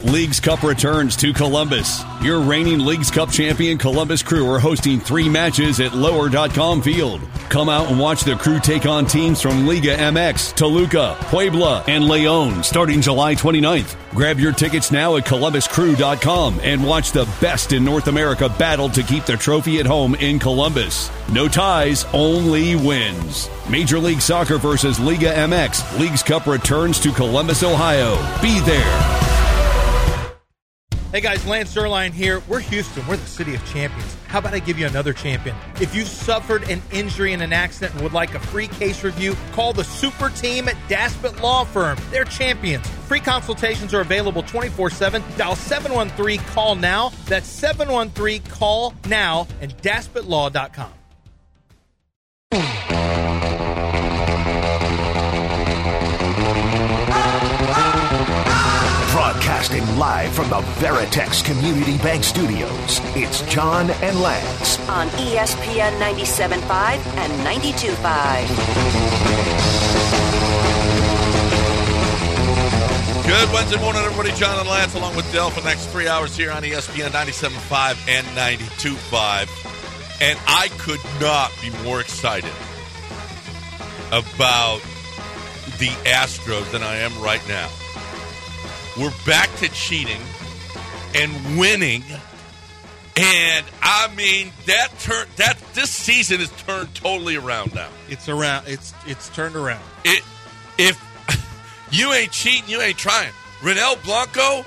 Leagues Cup returns to Columbus. Your reigning Leagues Cup champion Columbus Crew are hosting 3 matches at Lower.com Field. Come out and watch the Crew take on teams from Liga MX, Toluca, Puebla, and Leon starting July 29th. Grab your tickets now at ColumbusCrew.com and watch the best in North America battle to keep the trophy at home in Columbus. No ties, only wins. Major League Soccer versus Liga MX. Leagues Cup returns to Columbus, Ohio. Be there. Hey guys, Lance Zierlein here. We're Houston. We're the city of champions. How about I give you another champion? If you've suffered an injury in an accident and would like a free case review, call the super team at Daspit Law Firm. They're champions. Free consultations are available 24/7. Dial 713-CALL-NOW. That's 713-CALL-NOW and DaspitLaw.com. Broadcasting live from the Veritex Community Bank Studios, it's John and Lance on ESPN 97.5 and 92.5. Good Wednesday morning, everybody. John and Lance along with Dell for the next 3 hours here on ESPN 97.5 and 92.5. And I could not be more excited about the Astros than I am right now. We're back to cheating and winning, and I mean this season is turned totally around now. It's around. It's turned around. If you ain't cheating, you ain't trying. Ronel Blanco,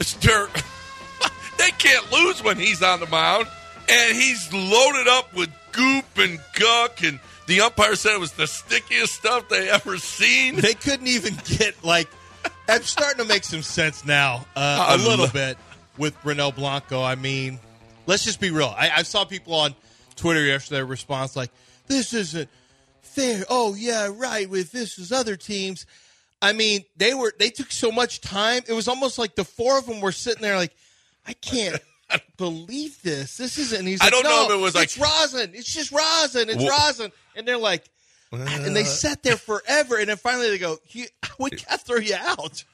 they can't lose when he's on the mound, and he's loaded up with goop and guck, and the umpire said it was the stickiest stuff they ever seen. They couldn't even get I'm starting to make some sense now, a little bit with Ronel Blanco. I mean, let's just be real. I saw people on Twitter yesterday response like, "This isn't fair." Oh yeah, right. With this as other teams. I mean, they took so much time. It was almost like the four of them were sitting there like, "I can't believe this. This isn't." And he's like, I don't know if it was it's rosin. It's just rosin. It's rosin. And they're like. And they sat there forever, and then finally they go, "We got to throw you out."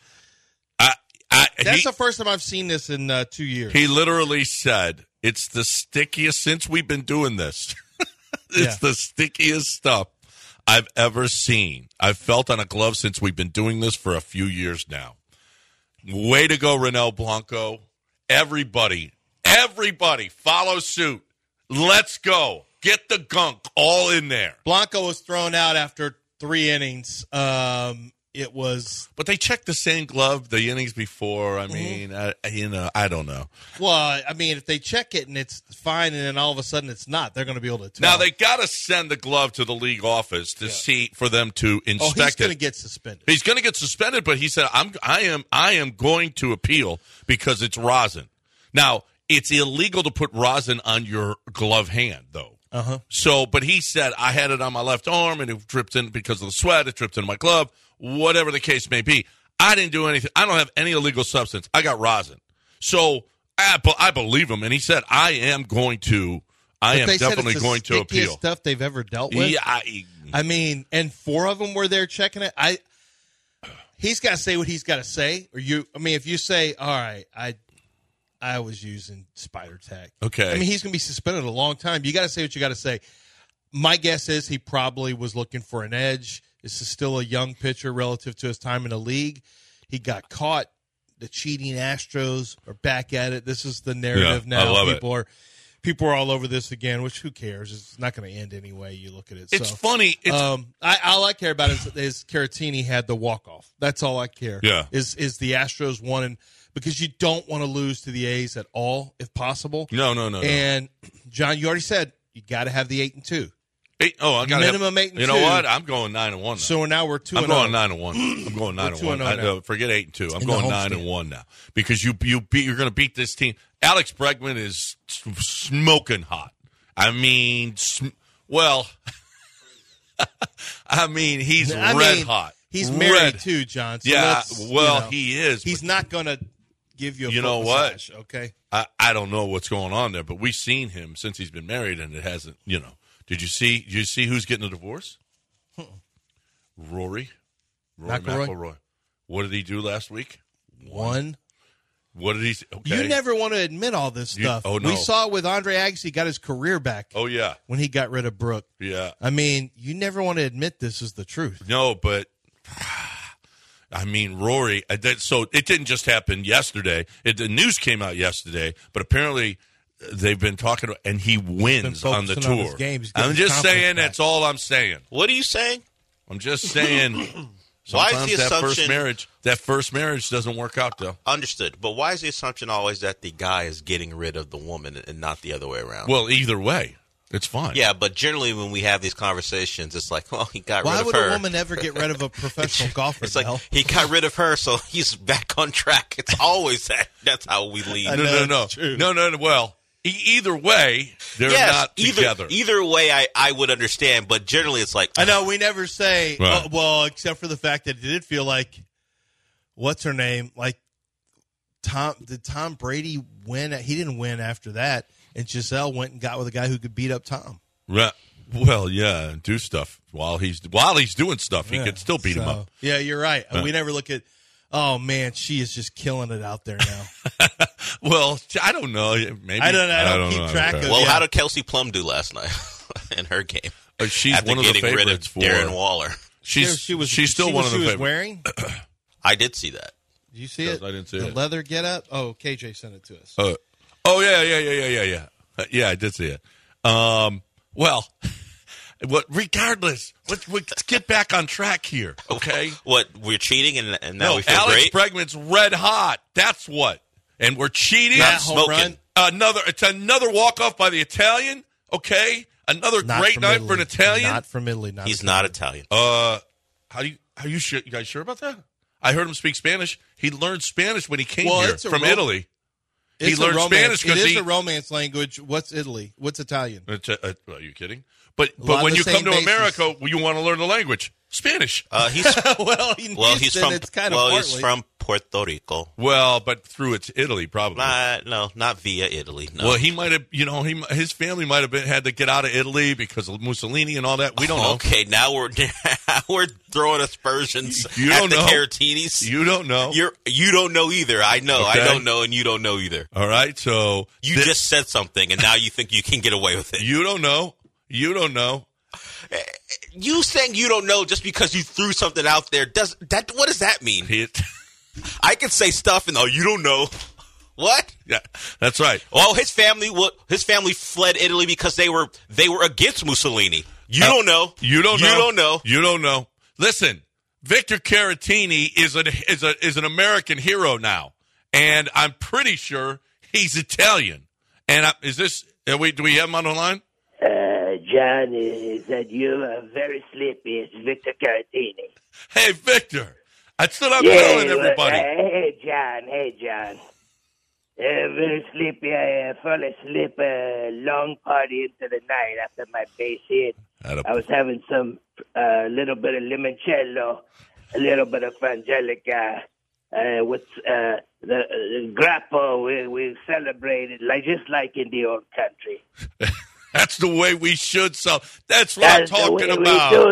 That's the first time I've seen this in 2 years. He literally said, "It's the stickiest since we've been doing this. It's the stickiest stuff I've ever seen. I've felt on a glove since we've been doing this for a few years now." Way to go, Ronel Blanco! Everybody, follow suit. Let's go. Get the gunk all in there. Blanco was thrown out after 3 innings. It was, but they checked the same glove the innings before. I mean, I don't know. Well, I mean, if they check it and it's fine, and then all of a sudden it's not, they're going to be able to tell. Now they got to send the glove to the league office to see for them to inspect it. He's going to get suspended. He's going to get suspended, but he said, "I am going to appeal because it's rosin." Now it's illegal to put rosin on your glove hand, though. So, but he said, I had it on my left arm, and it dripped in because of the sweat. It dripped into my glove, whatever the case may be. I didn't do anything. I don't have any illegal substance. I got rosin. So I believe him, and he said, I am definitely going to appeal. Stuff they've ever dealt with. Yeah, I mean, and 4 of them were there checking it. He's got to say what he's got to say, or you. I mean, if you say, all right, I was using Spider Tack. Okay. I mean, he's going to be suspended a long time. You got to say what you got to say. My guess is he probably was looking for an edge. This is still a young pitcher relative to his time in the league. He got caught. The cheating Astros are back at it. This is the narrative now. I love People are all over this again, which who cares? It's not going to end anyway. You look at it. It's funny. All I care about is Caratini had the walk-off. That's all I care. Yeah. Is the Astros won, because you don't want to lose to the A's at all, if possible. No. And, John, you already said you got to have the 8-2. I got minimum 8-2. You know what? I'm going 9-1. So now we're 2-0. I'm going 9-1. I'm going 9-1. Forget 8-2. I'm going 9-1 now because you're going to beat this team. Alex Bregman is smoking hot. I mean, he's red hot. He's married too, John. So he is. He's not going to give you a foot massage, what? Okay. I don't know what's going on there, but we've seen him since he's been married, and it hasn't. Did you see who's getting a divorce? Rory McIlroy. What did he do last week? Won What did he say? Okay. You never want to admit all this stuff. Oh, no. We saw it with Andre Agassi, got his career back. Oh, yeah. When he got rid of Brooke. Yeah. I mean, you never want to admit this is the truth. No, but I mean, Rory. So it didn't just happen yesterday. The news came out yesterday, but apparently they've been talking, and he wins on the focusing on his tour. games, I'm getting just his saying. confidence That's all I'm saying. What are you saying? I'm just saying. Why Sometimes is the that assumption first marriage doesn't work out though. Understood, but why is the assumption always that the guy is getting rid of the woman and not the other way around? Well, either way, it's fine. Yeah, but generally when we have these conversations, it's like, well, he got Why rid of would her. a woman ever get rid of a professional golfer? It's like Del? he got rid of her, so he's back on track. It's always that. That's how we lead. No. Well, either way, they're not together. Either way, I would understand, but generally it's like, I know we never say, Right. well, except for the fact that it did feel like, what's her name? Like, did Tom Brady win? He didn't win after that, and Giselle went and got with a guy who could beat up Tom. Right. Well, yeah, do stuff while he's doing stuff. He could still beat him up. Yeah, you're right. We never look at, oh man, she is just killing it out there now. Well, I don't know. Maybe I don't keep know. track of. well, yeah. how did Kelsey Plum do last night in her game? She's After one of the getting rid of favorites for Darren Waller. She's still one of the favorites. Wearing? I did see that. Did you see it? I didn't see the it. leather get up? Oh, KJ sent it to us. Oh yeah. Yeah, I did see it. Well, regardless, let's get back on track here, okay? What, we're cheating and now we feel Alex great? Bregman's red hot. That's what. And we're cheating. Not Not home smoking. run. It's another walk-off by the Italian, okay? Another Not great from night Italy. for an Italian. Not from Italy. He's not Italian. Are you sure? You guys sure about that? I heard him speak Spanish. He learned Spanish when he came here it's a from Italy. He It's a learned romance. Spanish because It is a romance language. What's Italy? What's Italian? Are you kidding? But lot when of you the come to same America, you want to learn the language, Spanish. He's Well, he's from it's kind of he's from Puerto Rico. Well, but through it's Italy probably. No, not via Italy. No. Well, he might have. His family might have had to get out of Italy because of Mussolini and all that. We don't know. Okay, now we're throwing aspersions You at don't the know. Caratinis. You don't know. You don't know either. I know. Okay. I don't know, and you don't know either. All right, so You just said something, and now you think you can get away with it. you don't know. You don't know. You saying you don't know just because you threw something out there what does that mean? I can say stuff and you don't know. What? Yeah, that's right. Oh, his family fled Italy because they were against Mussolini. You don't know. You don't know. You don't know. You don't know. Listen, Victor Caratini is an American hero now, and I'm pretty sure he's Italian. And do we have him on the line? John, is that you? Very sleepy. It's Victor Caratini. Hey, Victor. That's what I'm telling everybody. Hey, John. Very sleepy. I fell asleep a long party into the night after my base hit. I was having some little bit of limoncello, a little bit of Frangelica, with the grappo. We celebrated just like in the old country. That's the way we should. So that's what I'm talking about. We do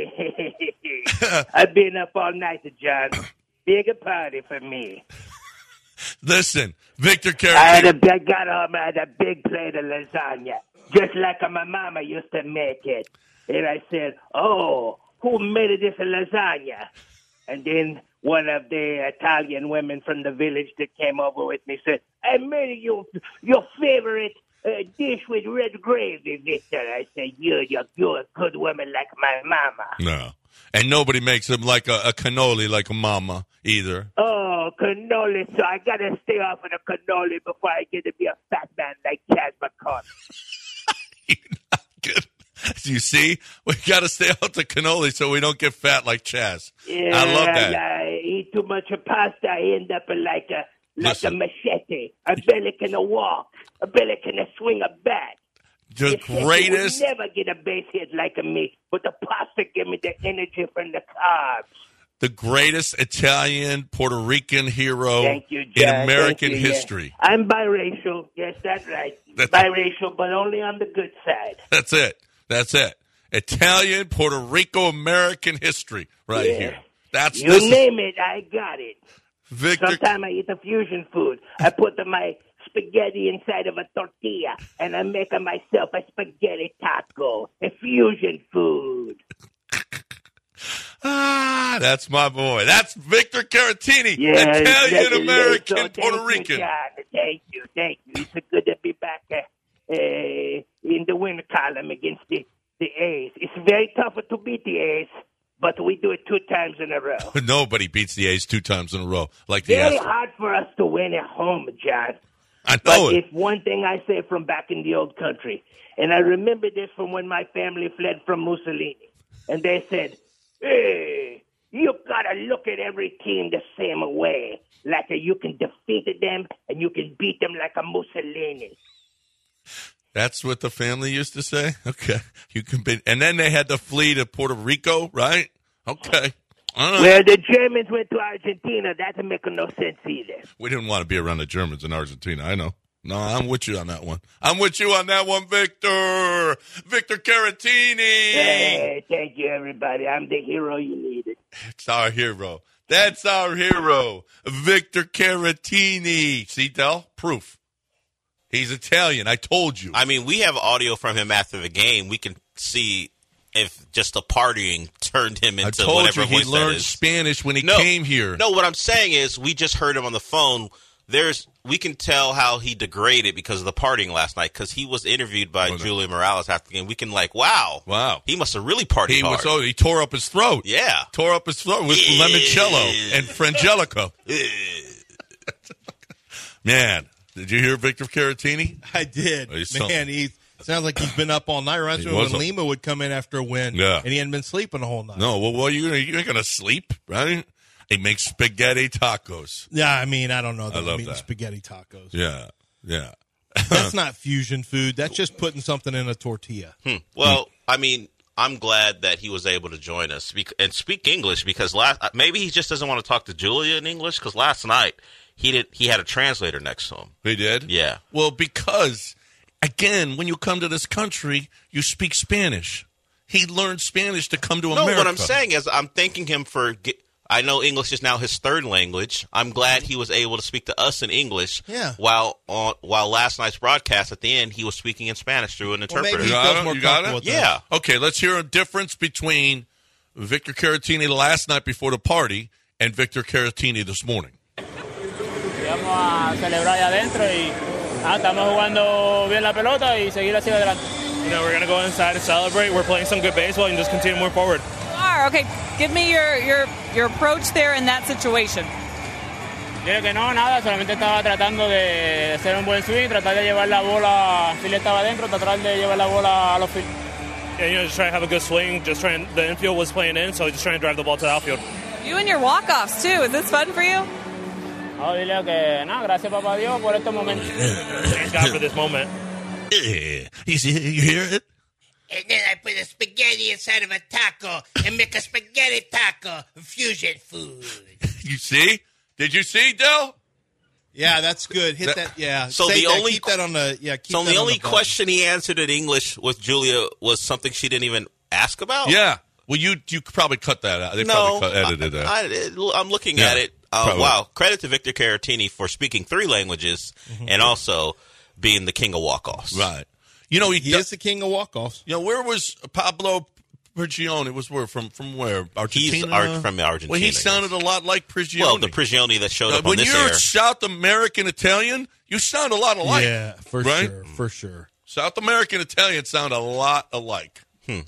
things. I've been up all night, John. Bigger party for me. Listen, Victor Caratini. I got home. I had a big plate of lasagna, just like my mama used to make it. And I said, "Oh, who made this lasagna?" And then one of the Italian women from the village that came over with me said, "I made your favorite dish with red gravy, Victor." I said, you're a good woman like my mama. No. And nobody makes him like a cannoli like a mama either. Oh, cannoli. So I got to stay off of the cannoli before I get to be a fat man like Chad McConnell. You're not good. You see? We got to stay out the cannoli so we don't get fat like Chaz. Yeah, I love that. I eat too much pasta. I end up like a Listen. machete. I barely can walk. I barely can swing a bat. The greatest. You will never get a base hit like me, but the pasta give me the energy from the carbs. The greatest Italian Puerto Rican hero Thank you, in John. American Thank you, history. Yeah. I'm biracial. Yes, that's right. Biracial, but only on the good side. That's it. Italian, Puerto Rico, American history right here. You name it, I got it. Victor. Sometimes I eat a fusion food. I put my spaghetti inside of a tortilla, and I make myself a spaghetti taco, a fusion food. That's my boy. That's Victor Caratini, Yeah, Italian-American so Puerto Rican. Thank you. It's good to be back in the win column against the A's. It's very tough to beat the A's, but we do it 2 times in a row. Nobody beats the A's 2 times in a row like the Very Astros. hard for us to win at home, John. I know But it. it's one thing I say from back in the old country. And I remember this from when my family fled from Mussolini. And they said, hey, you got to look at every team the same way. Like you can defeat them and you can beat them like a Mussolini. That's what the family used to say? Okay. You can be, and then they had to flee to Puerto Rico, right? Okay. I don't know. Where the Germans went to Argentina, that doesn't make no sense either. We didn't want to be around the Germans in Argentina. I know. No, I'm with you on that one. I'm with you on that one, Victor. Victor Caratini. Hey, thank you, everybody. I'm the hero you needed. It's our hero. That's our hero, Victor Caratini. See, Del? Proof. He's Italian. I told you. I mean, we have audio from him after the game. We can see if just the partying turned him into I told whatever you he voice that learned is. Spanish when he came here. No, what I'm saying is we just heard him on the phone. We can tell how he degraded because of the partying last night because he was interviewed by Julia Morales after the game. We can wow. He must have really partied hard. He tore up his throat. Yeah. Tore up his throat with limoncello and frangelico. Man, did you hear Victor Caratini? I did. He sounds like he's been up all night. Reminds me when Lima would come in after a win, and he hadn't been sleeping the whole night. No, well, you ain't going to sleep, right? He makes spaghetti tacos. Yeah, I mean, I don't know. I love mean that. Spaghetti tacos. Yeah. That's not fusion food. That's just putting something in a tortilla. Well, I mean, I'm glad that he was able to join us and speak English because maybe he just doesn't want to talk to Julia in English because last night he had a translator next to him. He did? Yeah. Well, because, again, when you come to this country, you speak Spanish. He learned Spanish to come to America. No, what I'm saying is I'm thanking him for I know English is now his third language. I'm glad he was able to speak to us in English. Yeah. While last night's broadcast at the end, he was speaking in Spanish through an interpreter. Maybe he feels more comfortable with that. Yeah. Okay, let's hear a difference between Victor Caratini last night before the party and Victor Caratini this morning. Vamos a celebrar allá adentro y estamos jugando bien la pelota y seguir hacia adelante. We're going to go inside and celebrate. We're playing some good baseball and just continue to move forward. Okay, give me your approach there in that situation. Yo que no, nada, solamente estaba tratando de hacer un buen swing, tratar de llevar la bola, si le estaba adentro, tratar de llevar la bola a los field. Yeah, just trying to have a good swing, the infield was playing in, so just trying to drive the ball to the outfield. You and your walk-offs too, is this fun for you? Oh, dile que no, gracias papá Dios por estos momentos. Thanks God for this moment. You hear it? And then I put a spaghetti inside of a taco and make a spaghetti taco fusion food. You see? Did you see, Del? Yeah, that's good. Hit that. Yeah. So Say the that. only Keep that on the. Yeah. Keep so that the on only button. question he answered in English with Julia was something she didn't even ask about. Yeah. Well, you probably cut that out. They probably edited that. I'm looking at it. Wow. Credit to Victor Caratini for speaking 3 languages and also being the king of walk-offs. Right. You know, he is the king of walk-offs. You know, where was Pablo Prigioni? Was from where? Argentina? He's from Argentina. Well, he sounded a lot like Prigioni. Well, the Prigioni that showed up on this when you're air. South American Italian, you sound a lot alike. Yeah, for right? sure. For sure. South American Italian sound a lot alike.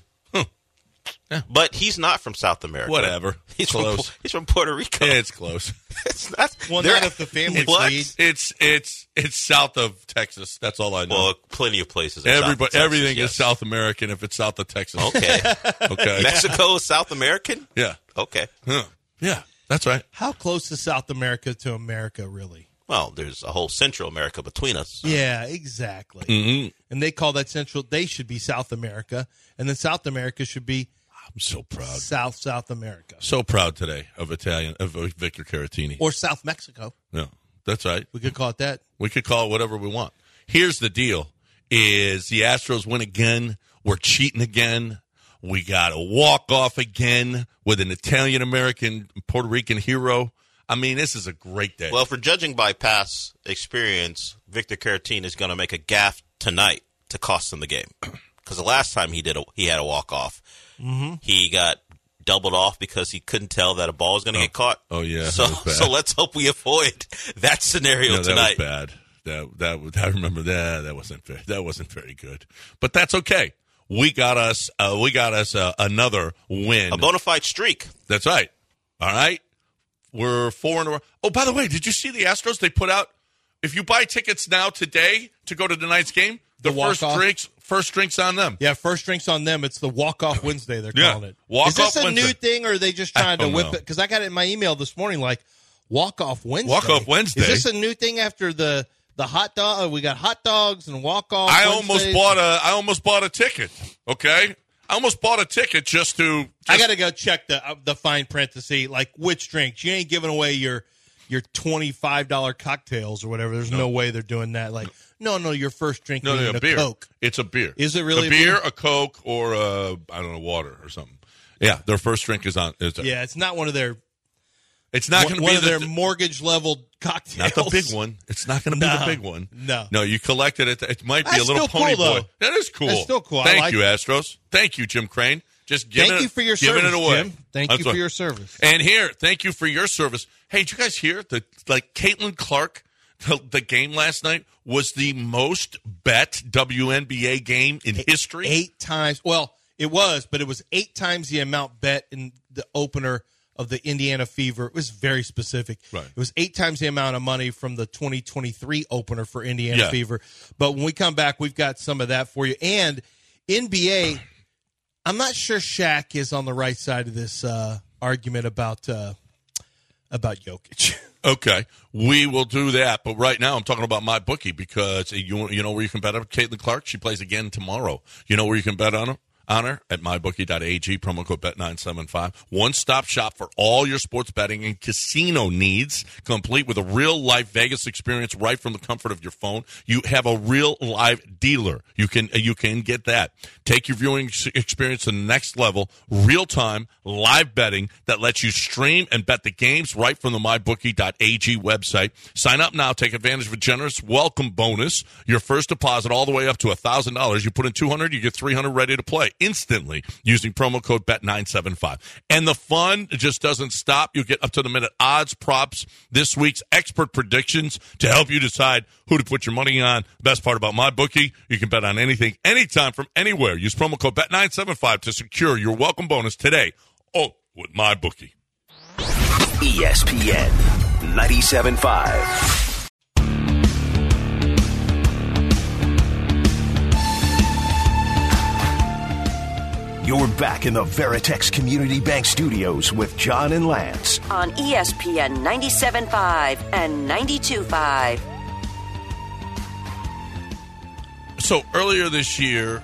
Yeah. But he's not from South America. Whatever. He's close. He's from Puerto Rico. Yeah, it's close. Not if the family feed. It's south of Texas. That's all I know. Well, plenty of places. Texas, everything is South American if it's south of Texas. Okay. Okay. Mexico is South American? Yeah. Okay. Yeah, that's right. How close is South America to America, really? Well, there's a whole Central America between us. Yeah, exactly. Mm-hmm. And they call that Central. They should be South America, and then South America should be. I'm so proud. South America. So proud today of Victor Caratini. Or South Mexico. Yeah, that's right. We could call it that. We could call it whatever we want. Here's the deal: is the Astros win again? We're cheating again. We got a walk-off again with an Italian-American Puerto Rican hero. I mean, this is a great day. Well, for judging by past experience, Victor Caratini is going to make a gaffe tonight to cost him the game. Because the last time he had a walk-off, he got doubled off because he couldn't tell that a ball was going to get caught. Oh, yeah. So let's hope we avoid that scenario tonight. That was bad. I remember that. That wasn't very good. But that's okay. We got us another win. A bona fide streak. That's right. All right. We're 4 in a row. Oh, by the way, did you see the Astros? They put out, if you buy tickets now today to go to tonight's game, the first drink's on them. Yeah, first drink's on them. It's the walk-off Wednesday, they're calling it. Walk-off Is this a Wednesday. new thing, or are they just trying to whip it? Because I got it in my email this morning, like, walk-off Wednesday. Walk-off Wednesday. Is this a new thing after the hot dog? We got hot dogs and walk-off I Wednesdays. almost bought a ticket, okay? I almost bought a ticket just to... I got to go check the fine print to see, like, which drinks. You ain't giving away your $25 cocktails or whatever. There's no way they're doing that. Like, no, your first drink is a beer. Coke. It's a beer. Is it really a beer, a Coke, or water or something? Yeah, their first drink is on. Yeah, it's not one of their... It's not going to be one of their mortgage-level cocktails. Not the big one. It's not going to be the big one. No, you collected it. It might be That's a little still pony cool, boy. though. That is cool. That's still cool. Thank you, Astros. Thank you, Jim Crane. Just thank you for your giving service, it away. Jim. Thank you for your service. And here, thank you for your service. Hey, did you guys hear that? Like Caitlin Clark, the game last night was the most bet WNBA game in history. 8 times. Well, it was, but it was 8 times the amount bet in the opener of the Indiana Fever. It was very specific. Right. It was 8 times the amount of money from the 2023 opener for Indiana Fever. But when we come back, we've got some of that for you. And NBA, I'm not sure Shaq is on the right side of this argument about Jokic. Okay, we will do that. But right now I'm talking about my bookie because you know where you can bet on Caitlin Clark? She plays again tomorrow. You know where you can bet on her? At mybookie.ag, promo code BET975. One-stop shop for all your sports betting and casino needs, complete with a real-life Vegas experience right from the comfort of your phone. You have a real-live dealer. You can get that. Take your viewing experience to the next level, real-time, live betting that lets you stream and bet the games right from the mybookie.ag website. Sign up now. Take advantage of a generous welcome bonus. Your first deposit all the way up to $1,000. You put in $200, you get $300 ready to play instantly using promo code BET975. And the fun just doesn't stop. You get up-to-the-minute odds, props, this week's expert predictions to help you decide who to put your money on. Best part about MyBookie, you can bet on anything, anytime, from anywhere. Use promo code BET975 to secure your welcome bonus today. Oh, with MyBookie. ESPN 97.5. You're back in the Veritex Community Bank Studios with John and Lance on ESPN 97.5 and 92.5. So earlier this year,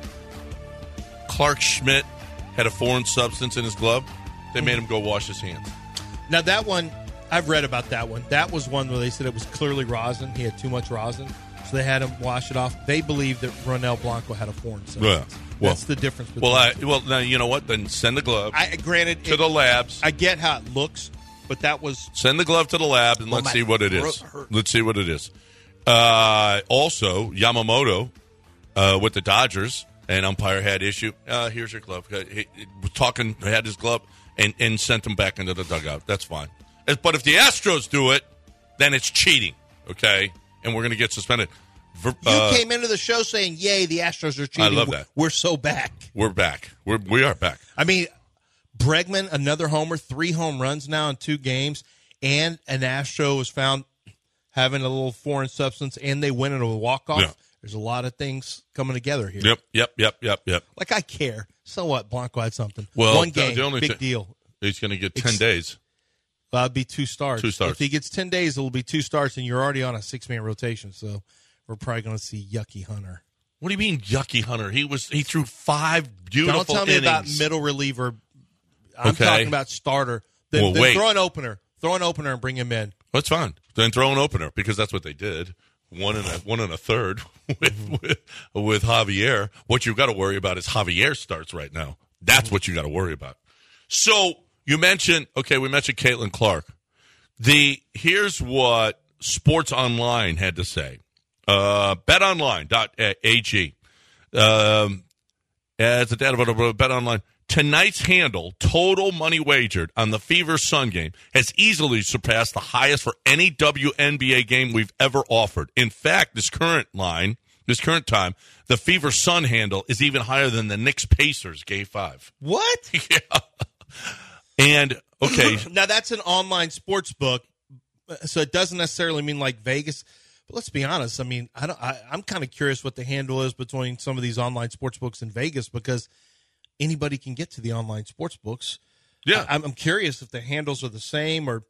Clark Schmidt had a foreign substance in his glove. They made him go wash his hands. Now that one, I've read about that one. That was one where they said it was clearly rosin. He had too much rosin. So they had him wash it off. They believe that Ronel Blanco had a foreign substance. Well, that's the difference between well, now you know what? Then send the glove. Granted, to the labs. I get how it looks, but that was send the glove to the lab and let's see what it is. Let's see what it is. Also, Yamamoto with the Dodgers, an umpire had issue. Here's your glove. He was talking, had his glove, and sent him back into the dugout. That's fine. But if the Astros do it, then it's cheating. Okay, and we're going to get suspended. You came into the show saying, yay, the Astros are cheating. I love that. We're so back. We're back. We are back. I mean, Bregman, another homer, 3 home runs now in 2 games, and an Astro was found having a little foreign substance, and they win it with a walk-off. Yeah. There's a lot of things coming together here. Yep. Like, I care. So what? Blanco had something. Well, 1 game, big deal. He's going to get 10 days. Well, it'd be 2 starts. 2 starts. If he gets 10 days, it'll be 2 starts, and you're already on a 6-man rotation, so we're probably going to see Yucky Hunter. What do you mean, Yucky Hunter? He threw 5 beautiful innings. Don't tell me about middle reliever. I'm talking about starter. Then throw an opener. Throw an opener and bring him in. That's fine. Then throw an opener because that's what they did. One and a third with Javier. What you've got to worry about is Javier starts right now. That's what you got to worry about. So we mentioned Caitlin Clark. Here's what Sports Online had to say. BetOnline.ag. As the data of BetOnline, tonight's handle, total money wagered on the Fever Sun game, has easily surpassed the highest for any WNBA game we've ever offered. In fact, this current time, the Fever Sun handle is even higher than the Knicks Pacers Game 5. What? Yeah. And, okay. Now, that's an online sports book, so it doesn't necessarily mean like Vegas. But let's be honest. I mean, I'm kind of curious what the handle is between some of these online sports books in Vegas because anybody can get to the online sports books. Yeah. I'm curious if the handles are the same or,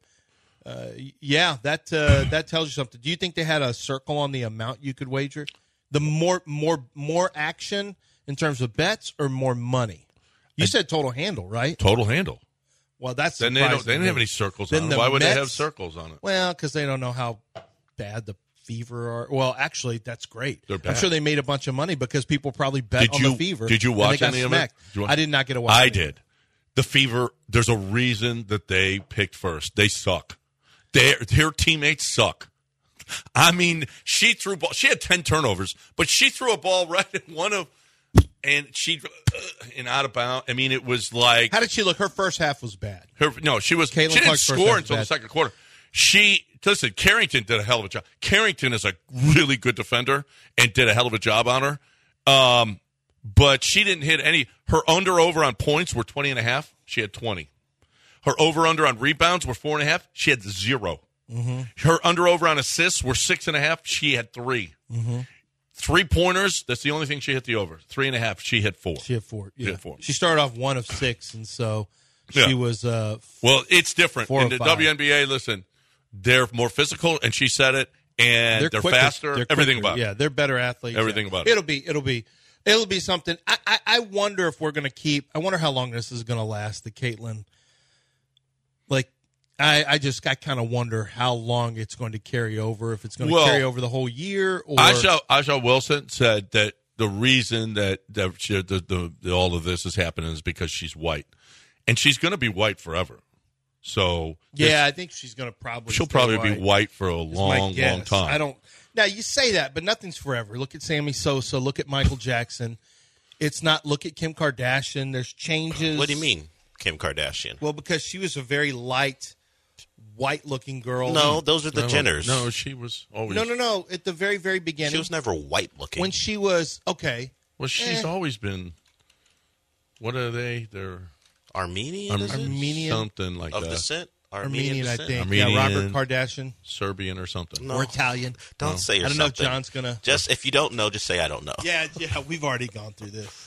that tells you something. Do you think they had a circle on the amount you could wager? The more action in terms of bets or more money? You said total handle, right? Total handle. Well, that's then they didn't have any circles on it. Why would they have circles on it? Well, because they don't know how bad the Fever are. Well, actually, that's great. They're bad. I'm sure they made a bunch of money because people probably bet on the Fever. Did you watch any of it? I did not get to watch. I did. The Fever. There's a reason that they picked first. They suck. Their teammates suck. I mean, she threw ball. She had 10 turnovers, but she threw a ball right at one of. And she and out of bounds. I mean, it was like. How did she look? Her first half was bad. She was. Caitlin she didn't Clark's score until the second quarter. Listen, Carrington did a hell of a job. Carrington is a really good defender and did a hell of a job on her. But she didn't hit any. Her under-over on points were 20.5. She had 20. Her over-under on rebounds were 4.5. She had 0. Mm-hmm. Her under-over on assists were 6.5. She had 3. Mm-hmm. 3-pointers, that's the only thing she hit the over. 3.5, she hit 4. She hit 4. Yeah. She hit 4. She started off 1 of 6, and so she was well, it's different. In the WNBA, listen, they're more physical, and she said it, and they're faster, everything about it. Yeah, they're better athletes. Everything about it. It'll be something. I wonder if we're going to keep – I wonder how long this is going to last, the Caitlin. Like, I kind of wonder how long it's going to carry over, if it's going to carry over the whole year. Or Asha Wilson said that the reason that all of this is happening is because she's white. And she's going to be white forever. So I think she's going to she'll probably be white for a long time. Now, you say that, but nothing's forever. Look at Sammy Sosa. Look at Michael Jackson. Look at Kim Kardashian. There's changes. What do you mean, Kim Kardashian? Well, because she was a very light, white-looking girl. No, those are the Jenners. No, she was always... No. At the very, very beginning. She was never white-looking. When she was... Okay. Well, she's always been... What are they? They're... Armenian? Something like of that. Descent? Armenian, I think. Armenian, Robert Kardashian. Serbian or something. No. Or Italian. Don't say you're I don't know if John's going to... Just, if you don't know, just say I don't know. Yeah, we've already gone through this.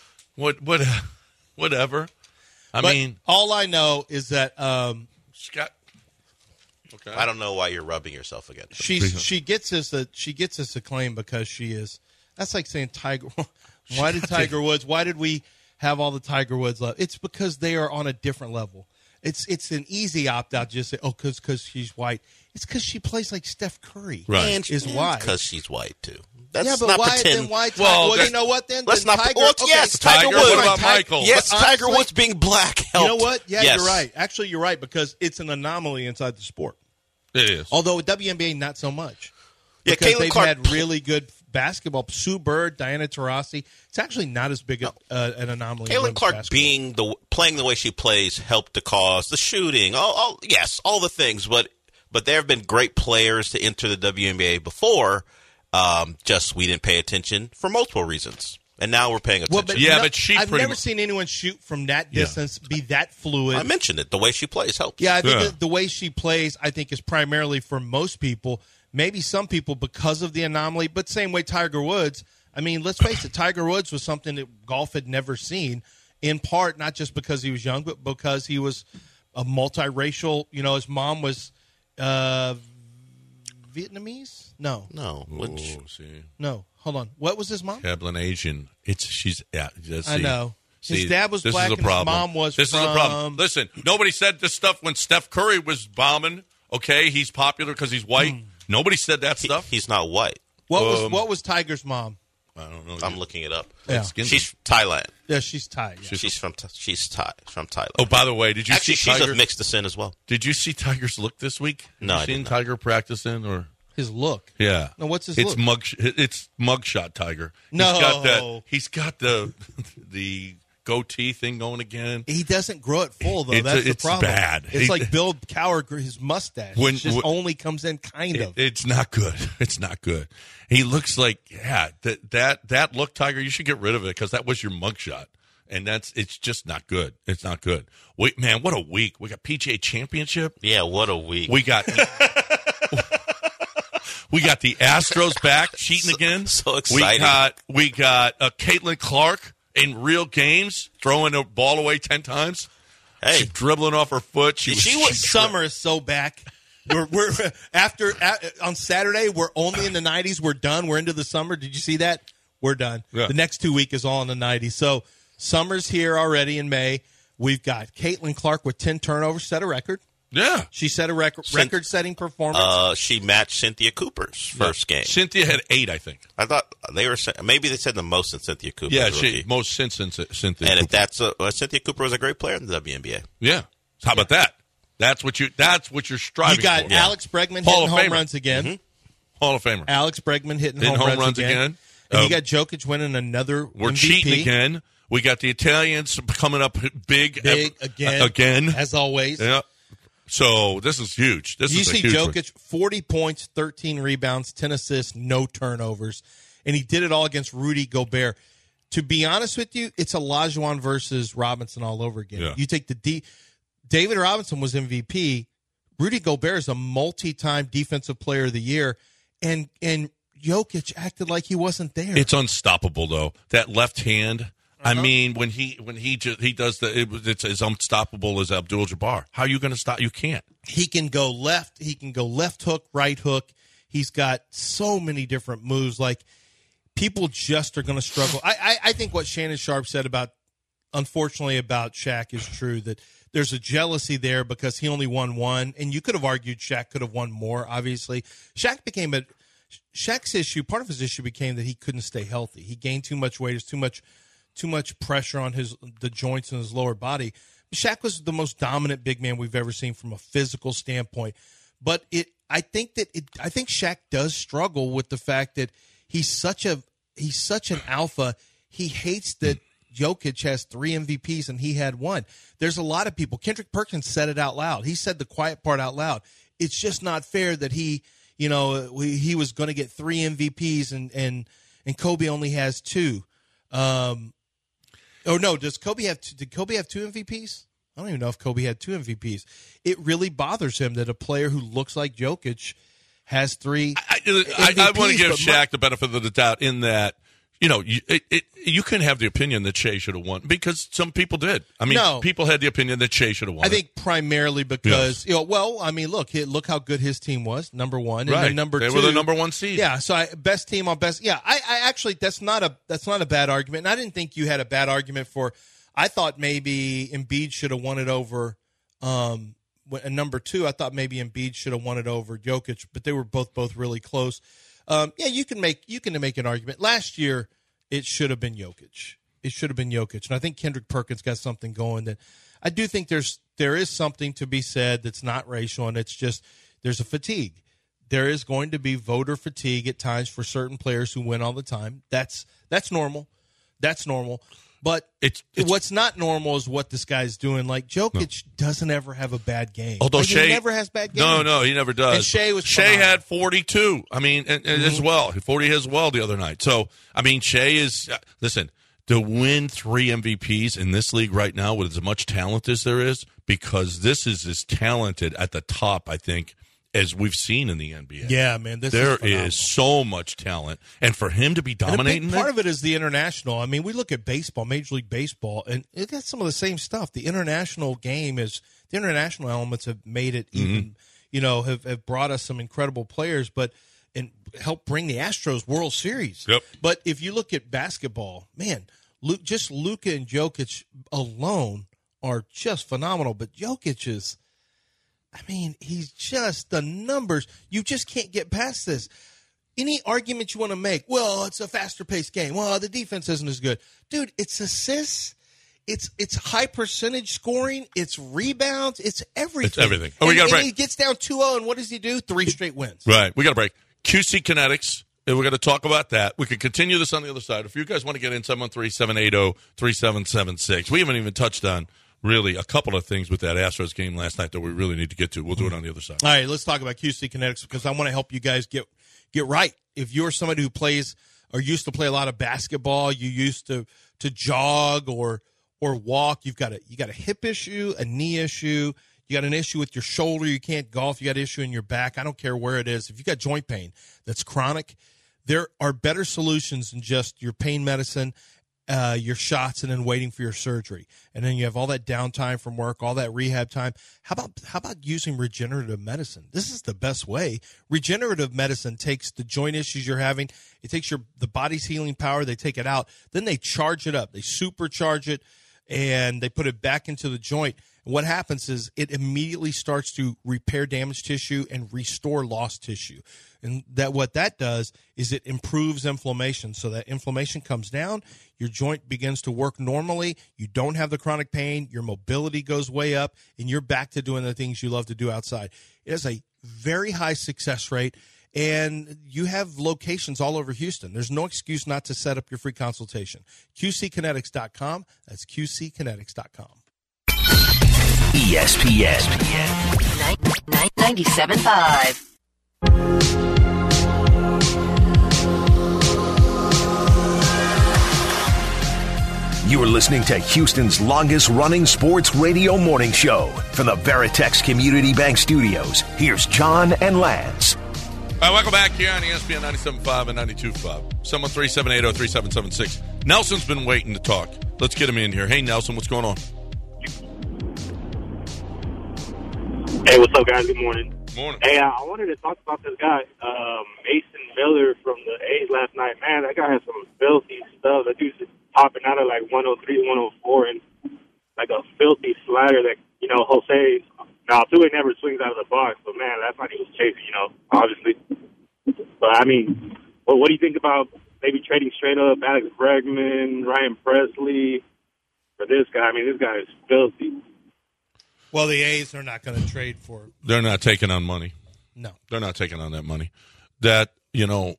Whatever. I mean... All I know is that... Scott... Okay. I don't know why you're rubbing yourself against she gets this acclaim because she is... That's like saying Tiger... Why did Tiger Woods... Why did we have all the Tiger Woods love? It's because they are on a different level. It's an easy opt-out just say, because she's white. It's because she plays like Steph Curry. Right. And is why. Because she's white, too. But why? Then why Tiger? Well, you know what, then? Let's then not... Tiger, yes, okay, Tiger Woods. What about Michael? Yes, Tiger Woods being black helped. You know what? Yeah, yes. You're right. Actually, you're right, because it's an anomaly inside the sport. It is. Although with WNBA, not so much. Yeah, because Caitlin they've Clark had really good basketball. Sue Bird, Diana Taurasi. It's actually not as big an anomaly. Caitlin Clark playing the way she plays helped the cause, the shooting, all the things. But there have been great players to enter the WNBA before. Just we didn't pay attention for multiple reasons, and now we're paying attention. I've never seen anyone shoot from that distance, be that fluid. I mentioned it. The way she plays helps. Yeah, I think the way she plays, I think, is primarily for most people. Maybe some people because of the anomaly, but same way Tiger Woods. I mean, let's face it, Tiger Woods was something that golf had never seen, in part not just because he was young, but because he was a multiracial. You know, his mom was Vietnamese? No. No. No. Hold on. What was his mom? Asian. I know. His dad was black and his mom was This is a problem. Listen, nobody said this stuff when Steph Curry was bombing. Okay, he's popular because he's white. Nobody said that stuff. He's not white. What was Tiger's mom? I don't know. I'm looking it up. Yeah. She's Thailand. Yeah, she's Thai. Yeah. She's from Thailand. Oh, by the way, did you see she's Tiger? of mixed descent as well. Did you see Tiger's look this week? No, Have you seen Tiger practicing or his look? Yeah. No, what's his look? It's mugshot Tiger. No. He's got the goatee thing going again. He doesn't grow it full though. That's the problem. It's bad. It's like Bill Cowher, his mustache. It just only comes in kind of. It's not good. It's not good. He looks like that look, Tiger. You should get rid of it because that was your mugshot, and it's just not good. It's not good. Wait, man, what a week! We got PGA Championship. Yeah, what a week. We got. We got the Astros back cheating again. So exciting. We got Caitlin Clark in real games throwing a ball away 10 times. Hey, she's dribbling off her foot. Summer is so back. We're after on Saturday. We're only in the 90s. We're done. We're into the summer. Did you see that? We're done. Yeah. The next 2 weeks is all in the 90s. So summer's here already in May. We've got Caitlin Clark with 10 turnovers, set a record. Yeah. She set a record-setting performance. She matched Cynthia Cooper's first game. Cynthia had 8, I think. I thought they said the most since Cynthia Cooper. Yeah, most since Cynthia Cooper. And if that's Cynthia Cooper was a great player in the WNBA. Yeah. How about that? That's what you're striving for. You got Alex Bregman hitting home runs again. Mm-hmm. Hall of Famer. Alex Bregman hitting home runs again. And you got Jokic winning another We're MVP. cheating again. We got the Italians coming up big again. As always. Yeah. So this is huge. You see Jokic, 40 points, 13 rebounds, 10 assists, no turnovers. And he did it all against Rudy Gobert. To be honest with you, it's Olajuwon versus Robinson all over again. Yeah. You take David Robinson was MVP. Rudy Gobert is a multi-time defensive player of the year. And Jokic acted like he wasn't there. It's unstoppable, though. That left hand. I mean, when he does it's as unstoppable as Abdul-Jabbar. How are you going to stop? You can't. He can go left. He can go left hook, right hook. He's got so many different moves. Like, people just are going to struggle. I think what Shannon Sharpe said unfortunately about Shaq is true, that there's a jealousy there because he only won one. And you could have argued Shaq could have won more, obviously. Shaq's issue, part of his issue became that he couldn't stay healthy. He gained too much weight. There's too much pressure on the joints in his lower body. Shaq was the most dominant big man we've ever seen from a physical standpoint. But I think Shaq does struggle with the fact that he's such an alpha. He hates that Jokic has 3 MVPs and he had 1. There's a lot of people. Kendrick Perkins said it out loud. He said the quiet part out loud. It's just not fair that he was going to get 3 MVPs and Kobe only has 2. Oh no! Did Kobe have 2 MVPs? I don't even know if Kobe had 2 MVPs. It really bothers him that a player who looks like Jokic has 3. I want to give Shaq the benefit of the doubt in that you can have the opinion that Shea should have won because some people did. I mean, people had the opinion that Shea should have won. I think primarily because look how good his team was. Number 1, and then number 2, they were the number 1 seed. Yeah, so best team on best. Yeah, I actually that's not a bad argument. And I didn't think you had a bad argument for. I thought maybe Embiid should have won it over. Number 2, I thought maybe Embiid should have won it over Jokic, but they were both really close. You can make an argument. Last year, it should have been Jokic. And I think Kendrick Perkins got something going that I do think there is something to be said that's not racial, and it's just there's a fatigue. There is going to be voter fatigue at times for certain players who win all the time. That's normal. That's normal. But what's not normal is what this guy's doing. Like, Jokic doesn't ever have a bad game. Although Shea never has bad games. No, he never does. And Shea had 42. I mean, and as well, 40 as well the other night. So, I mean, Shea is listen, to win 3 MVPs in this league right now with as much talent as there is, because this is as talented at the top, I think, as we've seen in the NBA. Yeah, man. There is so much talent. And for him to be dominating part of it is the international. I mean, we look at baseball, Major League Baseball, and it got some of the same stuff. The international elements have made it even, have brought us some incredible players, and helped bring the Astros World Series. Yep. But if you look at basketball, man, just Luka and Jokic alone are just phenomenal. But Jokic is, he's just the numbers. You just can't get past this. any argument you want to make, well, it's a faster-paced game. Well, the defense isn't as good. Dude, it's assists. It's high percentage scoring. It's rebounds. It's everything. It's everything. Oh, we got a break. And he gets down 2-0, and what does he do? 3 straight wins. Right. We got a break. QC Kinetics. We're going to talk about that. We can continue this on the other side. If you guys want to get in, 713-780-3776. We haven't even touched on, really, a couple of things with that Astros game last night that we really need to get to. We'll do it on the other side. All right, let's talk about QC Kinetics because I want to help you guys get right. If you're somebody who plays or used to play a lot of basketball, you used to jog or walk, you got a hip issue, a knee issue, you got an issue with your shoulder, you can't golf, you got an issue in your back, I don't care where it is. If you got joint pain that's chronic, there are better solutions than just your pain medicine, your shots, and then waiting for your surgery. And then you have all that downtime from work, all that rehab time. How about using regenerative medicine? This is the best way. Regenerative medicine takes the joint issues you're having, it takes the body's healing power, they take it out, then they charge it up, they supercharge it, and they put it back into the joint. And what happens is it immediately starts to repair damaged tissue and restore lost tissue. And what that does is it improves inflammation. So that inflammation comes down, your joint begins to work normally, you don't have the chronic pain, your mobility goes way up, and you're back to doing the things you love to do outside. It has a very high success rate. And you have locations all over Houston. There's no excuse not to set up your free consultation. QCkinetics.com. That's QCkinetics.com. ESPN 97.5. You are listening to Houston's longest-running sports radio morning show from the Veritex Community Bank Studios. Here's John and Lance. All right, welcome back here on ESPN 97.5 and 92.5. 713-780-3776. Nelson's been waiting to talk. Let's get him in here. Hey, Nelson, what's going on? Hey, what's up, guys? Good morning. Morning. Hey, I wanted to talk about this guy, Mason Miller from the A's last night. Man, that guy has some filthy stuff. That dude's just popping out of like 103, 104, and like a filthy slider that, Jose... Now, Altuve never swings out of the box, but, man, that's not he was chasing, obviously. But, I mean, what do you think about maybe trading straight up Alex Bregman, Ryan Presley for this guy? I mean, this guy is filthy. Well, the A's are not going to trade for him. They're not taking on money. No. They're not taking on that money. That, man,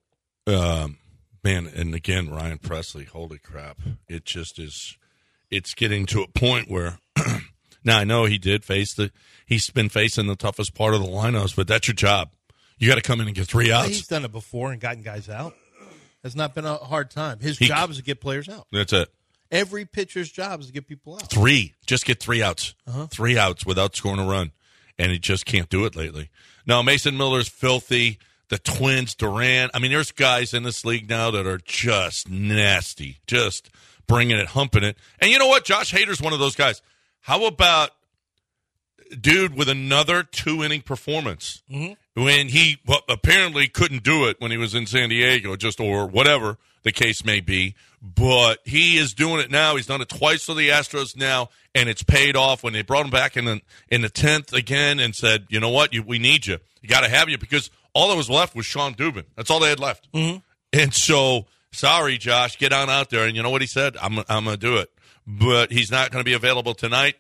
and again, Ryan Presley, holy crap. It just is, it's getting to a point where, now I know he did he's been facing the toughest part of the lineups, but that's your job. You got to come in and get 3 outs. He's done it before and gotten guys out. It's not been a hard time. His job is to get players out. That's it. Every pitcher's job is to get people out. 3. Just get 3 outs. 3 outs without scoring a run. And he just can't do it lately. No, Mason Miller's filthy. The Twins, Duran. I mean, there's guys in this league now that are just nasty. Just bringing it, humping it. And you know what? Josh Hader's one of those guys. How about dude with another 2-inning performance when he apparently couldn't do it when he was in San Diego, or whatever the case may be. But he is doing it now. He's done it twice for the Astros now, and it's paid off when they brought him back in the 10th again and said, you know what, we need you. You got to have you, because all that was left was Sean Dubin. That's all they had left. And so, sorry, Josh, get on out there. And you know what he said? I'm going to do it. But he's not going to be available tonight.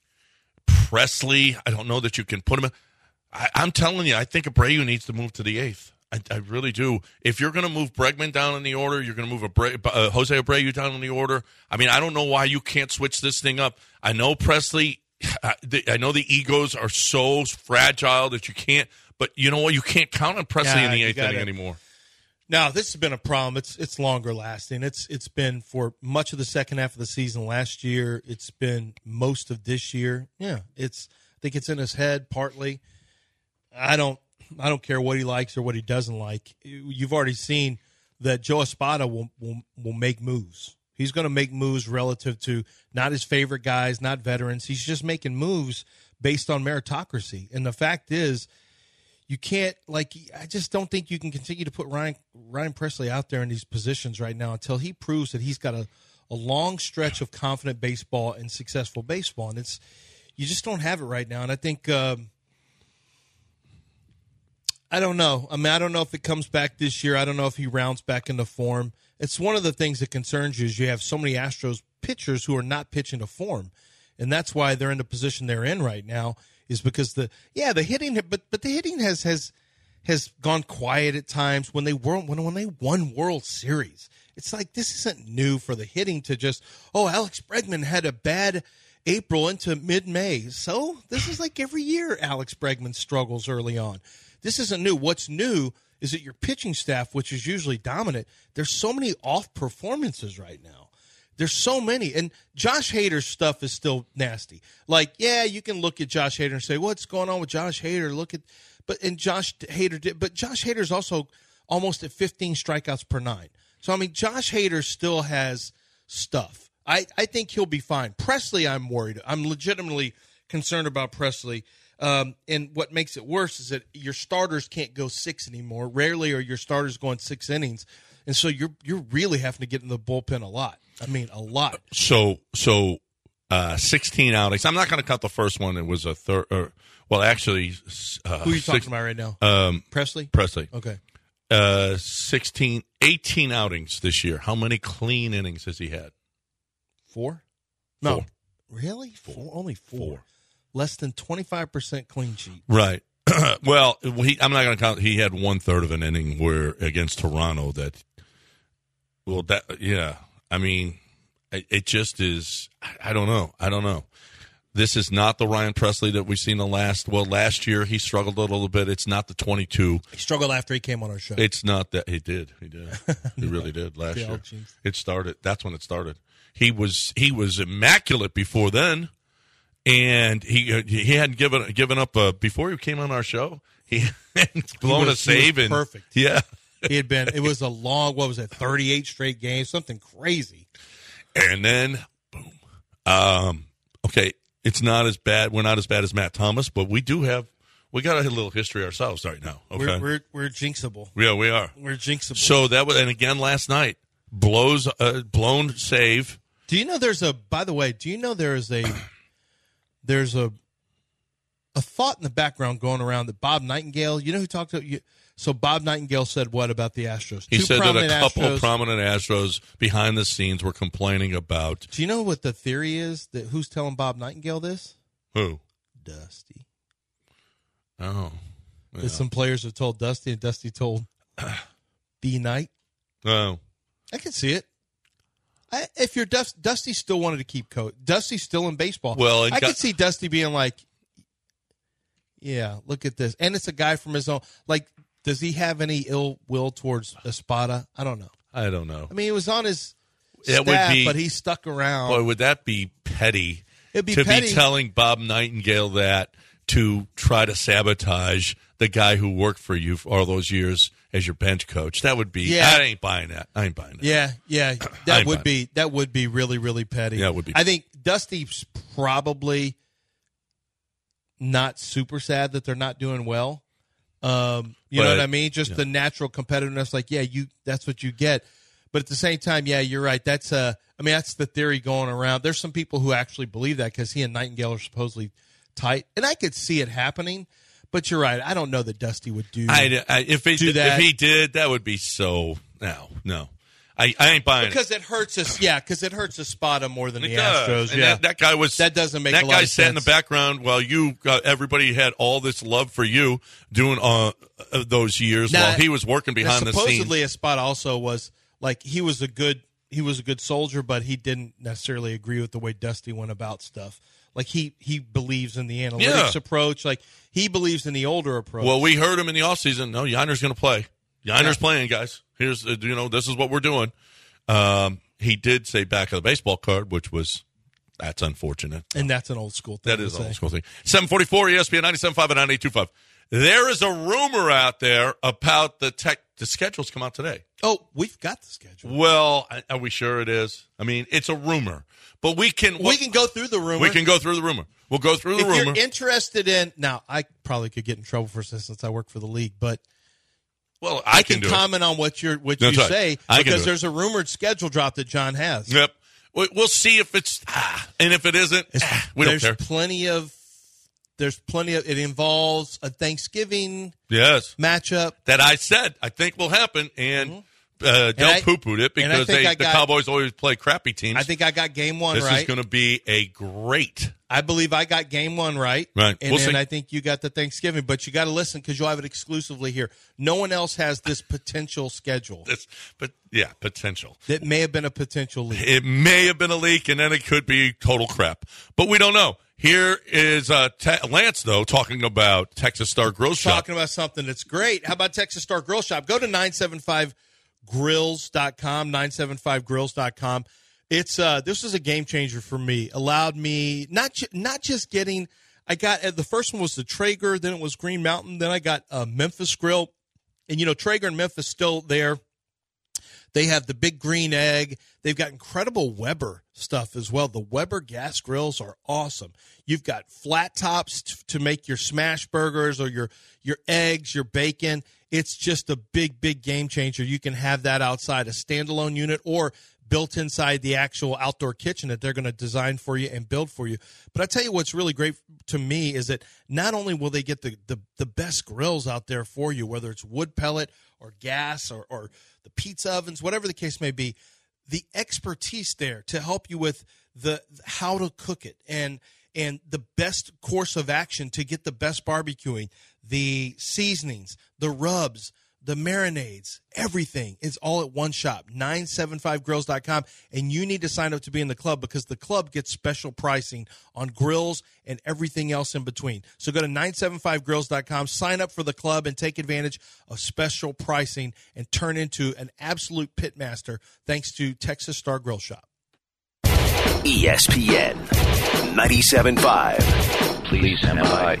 Presley, I don't know that you can put him in. I'm telling you, I think Abreu needs to move to the 8th. I really do. If you're going to move Bregman down in the order, you're going to move Jose Abreu down in the order. I mean, I don't know why you can't switch this thing up. I know Presley, I know the egos are so fragile that you can't, but you know what? You can't count on Presley in the 8th inning anymore. Now, this has been a problem. It's longer lasting. It's been for much of the second half of the season last year. It's been most of this year. Yeah, I think it's in his head partly. I don't care what he likes or what he doesn't like. You've already seen that Joe Espada will make moves. He's going to make moves relative to not his favorite guys, not veterans. He's just making moves based on meritocracy. And the fact is, you can't, I just don't think you can continue to put Ryan Presley out there in these positions right now until he proves that he's got a long stretch of confident baseball and successful baseball. And you just don't have it right now. And I think I don't know. I mean, I don't know if it comes back this year. I don't know if he rounds back into form. It's one of the things that concerns you is you have so many Astros pitchers who are not pitching to form, and that's why they're in the position they're in right now. Is because the hitting, but the hitting has gone quiet at times when they won World Series. It's like this isn't new for the hitting to just Alex Bregman had a bad April into mid-May. So this is like every year Alex Bregman struggles early on. This isn't new. What's new is that your pitching staff, which is usually dominant, there's so many off performances right now. There's so many. And Josh Hader's stuff is still nasty. Like, yeah, you can look at Josh Hader and say, what's going on with Josh Hader? But Josh Hader's also almost at 15 strikeouts per 9. So, I mean, Josh Hader still has stuff. I think he'll be fine. Presley, I'm worried. I'm legitimately concerned about Presley. And what makes it worse is that your starters can't go 6 anymore. Rarely are your starters going 6 innings. And so you're really having to get in the bullpen a lot. I mean, a lot. So 16 outings. I'm not going to count the first one. It was a third. Who are you talking about right now? Presley? Presley. Okay. 18 outings this year. How many clean innings has he had? 4? No. 4. Really? 4? Only 4. Less than 25% clean sheet. Right. Well, I'm not going to count. He had 1/3 of an inning where against Toronto I mean, it just is. I don't know. This is not the Ryan Presley that we've seen last year he struggled a little bit. It's not the 22. He struggled after he came on our show. It's not that. He did. He really did last year. Geez. It started. That's when it started. He was immaculate before then. And he hadn't given up before he came on our show. He hadn't blown a save. He was perfect. Yeah. He had been. It was a long. 38 straight games, something crazy. And then, boom. Okay, it's not as bad. We're not as bad as Matt Thomas, but we got a little history ourselves right now. Okay, we're jinxable. Yeah, we are. We're jinxable. So and again last night, blown save. Do you know there's a thought in the background going around that Bob Nightingale, you know who talked to you? So Bob Nightingale said what about the Astros? He said that a couple of prominent Astros behind the scenes were complaining about. Do you know what the theory is? That who's telling Bob Nightingale this? Who? Dusty. Oh. Yeah. That some players have told Dusty, and Dusty told B. Knight. Oh. I can see it. If you're Dusty still wanted to keep coach. Dusty's still in baseball. Well, I could see Dusty being like, yeah, look at this. And it's a guy from his own. Like, does he have any ill will towards Espada? I don't know. I mean, he was on his staff, but he stuck around. Boy, would that be petty? It'd be to petty. Be telling Bob Nightingale that to try to sabotage the guy who worked for you for all those years as your bench coach. That would be. Yeah. I ain't buying that. Yeah. That would be really, really petty. Yeah, it would be. I think Dusty's probably not super sad that they're not doing well. You know what I mean? Just the natural competitiveness. Like, that's what you get. But at the same time, yeah, you're right. That's the theory going around. There's some people who actually believe that because he and Nightingale are supposedly tight, and I could see it happening. But you're right. I don't know that Dusty would do. If he did, that would be so. No. I ain't buying because it hurts us. Yeah, because it hurts Espada more than the Astros. Yeah, that guy was. That doesn't make that a lot guy of sat sense. in the background while everybody had all this love for you doing those years while he was working behind the scenes. Supposedly, Espada also was like he was a good soldier, but he didn't necessarily agree with the way Dusty went about stuff. Like he believes in the analytics approach. Like he believes in the older approach. Well, we heard him in the offseason. No, Yander's going to play. Yander's playing, guys. Here's this is what we're doing. He did say back of the baseball card, that's unfortunate. And that's an old school thing. That is an old school thing. 744 ESPN 97.5 and 98.25. There is a rumor out there about the schedules come out today. Oh, we've got the schedule. Well, are we sure it is? I mean, it's a rumor. But we can go through the rumor. We can go through the rumor. We'll go through the rumor. If you're interested in now, I probably could get in trouble for this since I work for the league, but I can comment on what you say because there's a rumored schedule drop that John has. Yep. We'll see if it's and if it isn't, we don't care. There's plenty of There's plenty of it involves a Thanksgiving matchup that I said I think will happen, and don't poo-poo it because the Cowboys always play crappy teams. I think I got game one right. This is going to be a great. I believe I got game one right. Right. And then I think you got the Thanksgiving. But you got to listen because you'll have it exclusively here. No one else has this potential schedule. Potential. That may have been a potential leak. It may have been a leak, and then it could be total crap. But we don't know. Here is Lance, though, talking about Texas Star Grill Shop. Talking about something that's great. How about Texas Star Grill Shop? Go to 975grills.com, 975grills.com. This was a game changer for me. Allowed me not just getting. I got the first one was the Traeger, then it was Green Mountain, then I got a Memphis Grill, and Traeger and Memphis still there. They have the big green egg. They've got incredible Weber stuff as well. The Weber gas grills are awesome. You've got flat tops to make your smash burgers or your eggs, your bacon. It's just a big, big game changer. You can have that outside a standalone unit or built inside the actual outdoor kitchen that they're going to design for you and build for you. But I tell you what's really great to me is that not only will they get the best grills out there for you, whether it's wood pellet or gas or the pizza ovens, whatever the case may be, the expertise there to help you with the how to cook it and the best course of action to get the best barbecuing, the seasonings, the rubs, the marinades, everything is all at one shop, 975grills.com. And you need to sign up to be in the club because the club gets special pricing on grills and everything else in between. So go to 975grills.com, sign up for the club, and take advantage of special pricing and turn into an absolute pitmaster thanks to Texas Star Grill Shop. ESPN 97.5. Please stand by.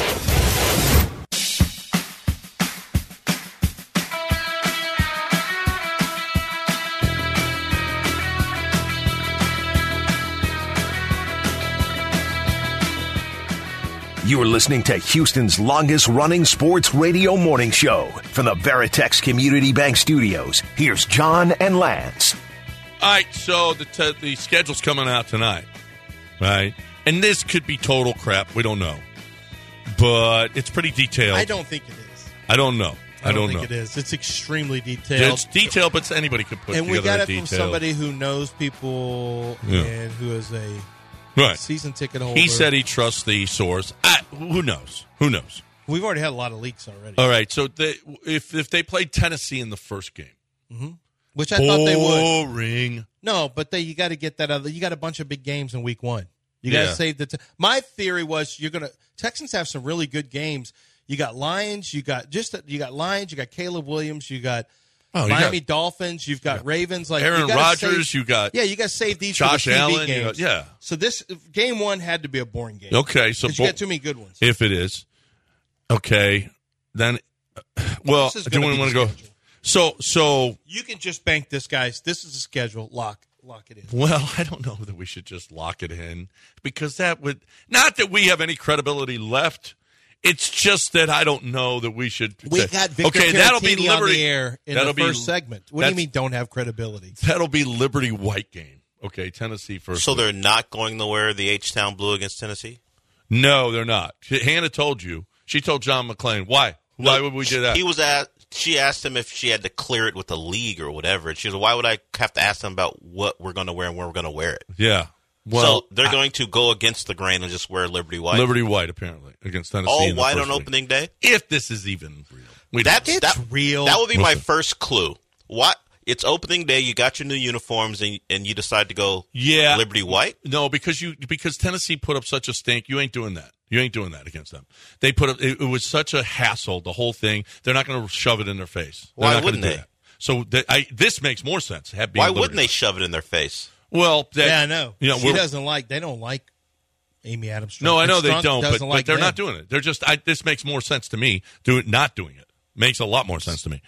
You are listening to Houston's longest-running sports radio morning show. From the Veritex Community Bank Studios, here's John and Lance. All right, so the schedule's coming out tonight, right? And this could be total crap. We don't know. But it's pretty detailed. I don't think it is. I don't know. I don't know. It is. It's extremely detailed. It's detailed, but anybody could put and together we got it detail. from somebody who knows people and who is a season ticket holder. He said he trusts the source. Who knows? Who knows? We've already had a lot of leaks already. All right, so if they played Tennessee in the first game, which I thought they would. Boring. No, but you got to get that other. You got a bunch of big games in week one. You got to save the. My theory was Texans have some really good games. You got Lions. You got Lions. You got Caleb Williams. You got Miami Dolphins. You've got Ravens. Like Aaron Rodgers. You got you got to save these Josh for the TV Allen. games. So this game one had to be a boring game. Okay, so you got too many good ones. If it is, okay, then do we want to go? So you can just bank this, guys. This is a schedule. Lock it in. Well, I don't know that we should just lock it in because that would not that we have any credibility left. It's just that I don't know that we should. We got Victor that'll be Caratini Liberty on the air in the first segment. What do you mean don't have credibility? That'll be Liberty White game. Okay, Tennessee first. So they're not going to wear the H-Town blue against Tennessee? No, they're not. Hannah told you. She told John McClain. Why? Why would we do that? She asked him if she had to clear it with the league or whatever. And she was, why would I have to ask them about what we're going to wear and where we're going to wear it? Yeah. Well, so they're going to go against the grain and just wear Liberty White? Liberty White, apparently, against Tennessee. All white on opening day? If this is even real. It's real. That would be my first clue. What? It's opening day. You got your new uniforms, and you decide to go Liberty White? No, because Tennessee put up such a stink. You ain't doing that. You ain't doing that against them. They put up. It was such a hassle. The whole thing. They're not going to shove it in their face. Why wouldn't they? So this makes more sense. Why wouldn't they shove it in their face? Well, I know. She doesn't like. They don't like Amy Adams Strunk. No, I know they don't, but they're not doing it. They're just. This makes more sense to me. Not doing it makes a lot more sense to me.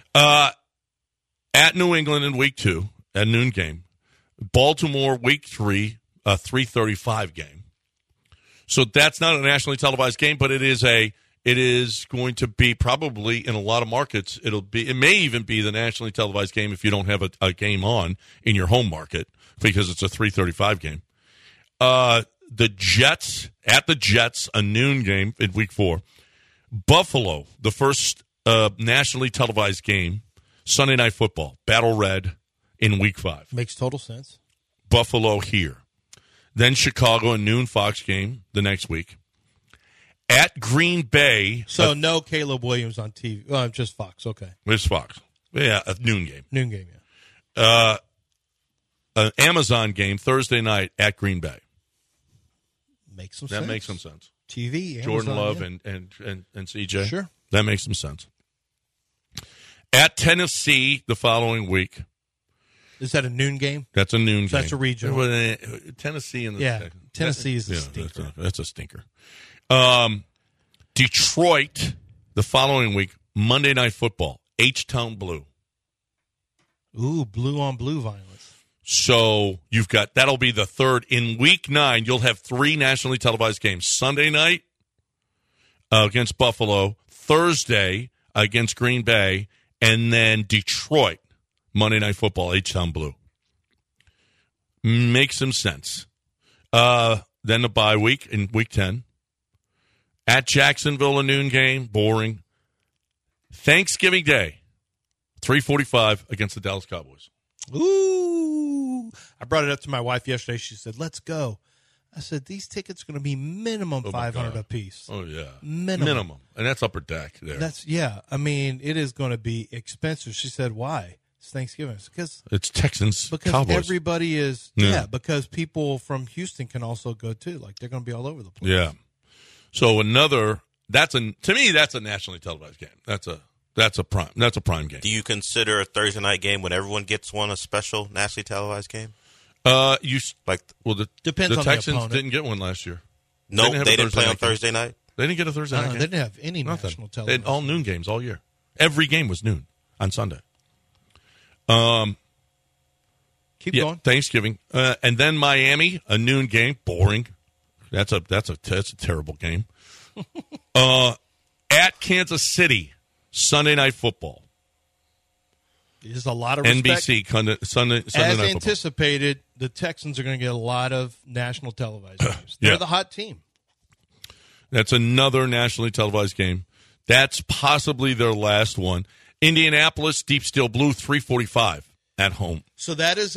At New England in week 2, at noon game. Baltimore week 3, a 3:35 game. So that's not a nationally televised game, but it is going to be probably in a lot of markets. It may even be the nationally televised game if you don't have a game on in your home market because it's a 3:35 game. the Jets at the Jets, a noon game in Week 4. Buffalo, the first nationally televised game, Sunday Night Football, Battle Red in Week 5. Makes total sense. Buffalo here. Then Chicago, a noon Fox game the next week. At Green Bay. So no Caleb Williams on TV. Just Fox. Okay. It's Fox. Yeah, a noon game. Noon game, yeah. An Amazon game Thursday night at Green Bay. Makes some sense. That makes some sense. TV, Amazon, Jordan Love yeah. and CJ. Sure. That makes some sense. At Tennessee the following week. Is that a noon game? That's a noon game. That's a regional. Tennessee and the Tennessee is a stinker. That's a stinker. Detroit the following week, Monday Night Football, H-Town Blue. Ooh, blue on blue violence. So you've got that'll be the third in Week 9. You'll have 3 nationally televised games: Sunday night against Buffalo, Thursday against Green Bay, and then Detroit. Monday Night Football, H-Town Blue. Makes some sense. Then the bye week in Week 10. At Jacksonville, a noon game. Boring. Thanksgiving Day, 3:45 against the Dallas Cowboys. Ooh. I brought it up to my wife yesterday. She said, let's go. I said, these tickets are going to be minimum $500 a piece. Oh, yeah. Minimum. And that's upper deck there. I mean, it is going to be expensive. She said, why? It's Thanksgiving. Because it's Texans, because Cowboys. Everybody is, because people from Houston can also go too. Like, they're going to be all over the place. Yeah. So to me, that's a nationally televised game. That's a prime game. Do you consider a Thursday night game when everyone gets one a special nationally televised game? The Depends on Texans the opponent. didn't get one last year. No, they didn't play on Thursday night. They didn't get a Thursday night game. They didn't have any national television. They had all noon games all year. Every game was noon on Sunday. Keep going. Thanksgiving, and then Miami, a noon game. Boring. That's a terrible game. At Kansas City, Sunday Night Football. There's a lot of respect. NBC Sunday As Night Football. anticipated, the Texans are going to get a lot of national televised games. They're the hot team. That's another nationally televised game. That's possibly their last one. Indianapolis, Deep Steel Blue, 3:45 at home. So that is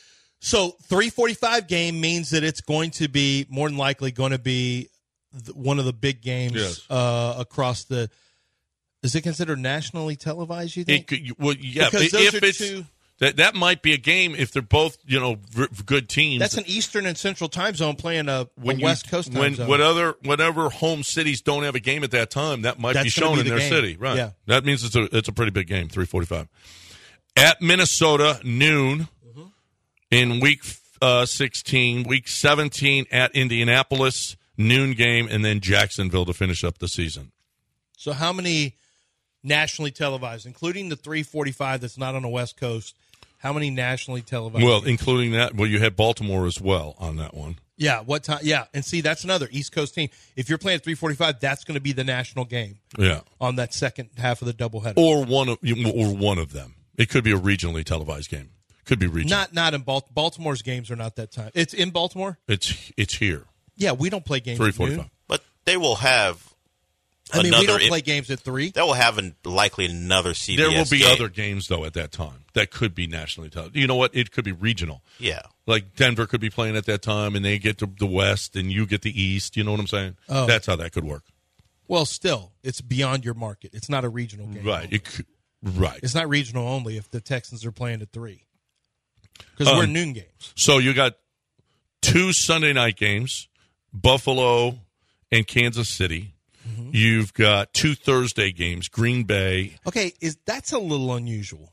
3:45 game means that it's going to be more than likely going to be one of the big games across the. Is it considered nationally televised? You think? Because that might be a game if they're both good teams. That's an Eastern and Central time zone playing a West Coast time zone. Whatever home cities don't have a game at that time, that might be shown in their city. Right. Yeah. That means it's a pretty big game. 3:45 at Minnesota noon in week 16. Week 17 at Indianapolis noon game, and then Jacksonville to finish up the season. So how many nationally televised, including the 3:45 that's not on the West Coast? How many nationally televised? Well, including that, you had Baltimore as well on that one. Yeah, what time? Yeah, and see, that's another East Coast team. If you're playing at 3:45, that's going to be the national game. Yeah, on that second half of the doubleheader, or one of them. It could be a regionally televised game. Could be regional. Not in Baltimore. Baltimore's games are not that time. It's in Baltimore. It's here. Yeah, we don't play games 3:45, but they will have. We don't play games at 3. They will have likely another CBS There will be game. other games, though, at that time. That could be nationally televised. You know what? It could be regional. Yeah. Like Denver could be playing at that time, and they get to the West, and you get the East. You know what I'm saying? Oh. That's how that could work. Well, still, it's beyond your market. It's not a regional game. Right. Right. It's not regional only if the Texans are playing at 3. Because we're noon games. So you got 2 Sunday night games, Buffalo and Kansas City. Mm-hmm. You've got 2 Thursday games, Green Bay. Okay, that's a little unusual.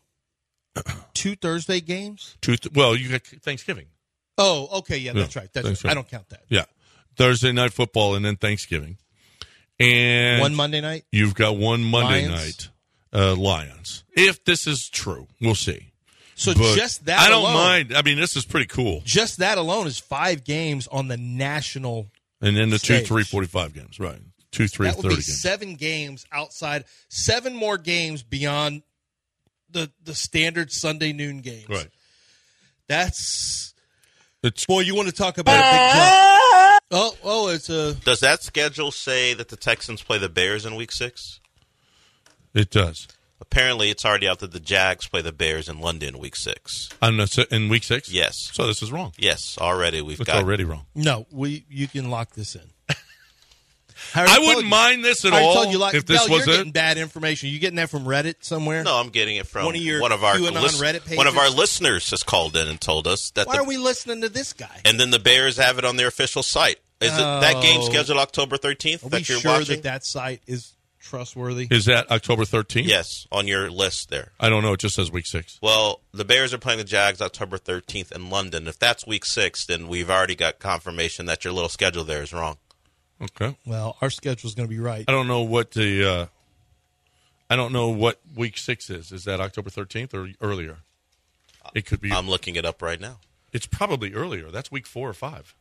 2 Thursday games? You got Thanksgiving. Oh, okay, yeah, that's right. That's right. I don't count that. Yeah, Thursday night football and then Thanksgiving, and one Monday night. You've got one Monday night, Lions. If this is true, we'll see. So just that, I don't alone, mind. I mean, this is pretty cool. Just that alone is 5 games on the national, and then the stage. 2 3:45 games, right? 2 3 that would 30 be games. 7 games outside, 7 more games beyond the standard Sunday noon games. Right. Boy, you want to talk about a big jump. It's a. Does that schedule say that the Texans play the Bears in Week 6? It does. Apparently, it's already out that the Jags play the Bears in London Week 6. In Week 6? Yes. So this is wrong. Yes, already It's already wrong. No, you can lock this in. I wouldn't mind this at all if this was you're getting bad information. You getting that from Reddit somewhere? No, I'm getting it from one of our Reddit pages. One of our listeners has called in and told us that. Why are we listening to this guy? And then the Bears have it on their official site. Is it that game scheduled October 13th? Are we sure that site is trustworthy? Is that October 13th? Yes, on your list there. I don't know. It just says Week 6. Well, the Bears are playing the Jags October 13th in London. If that's Week 6, then we've already got confirmation that your little schedule there is wrong. Okay. Well, our schedule is going to be right. I don't know what I don't know what Week 6 is. Is that October 13th or earlier? It could be. I'm looking it up right now. It's probably earlier. That's Week 4 or 5.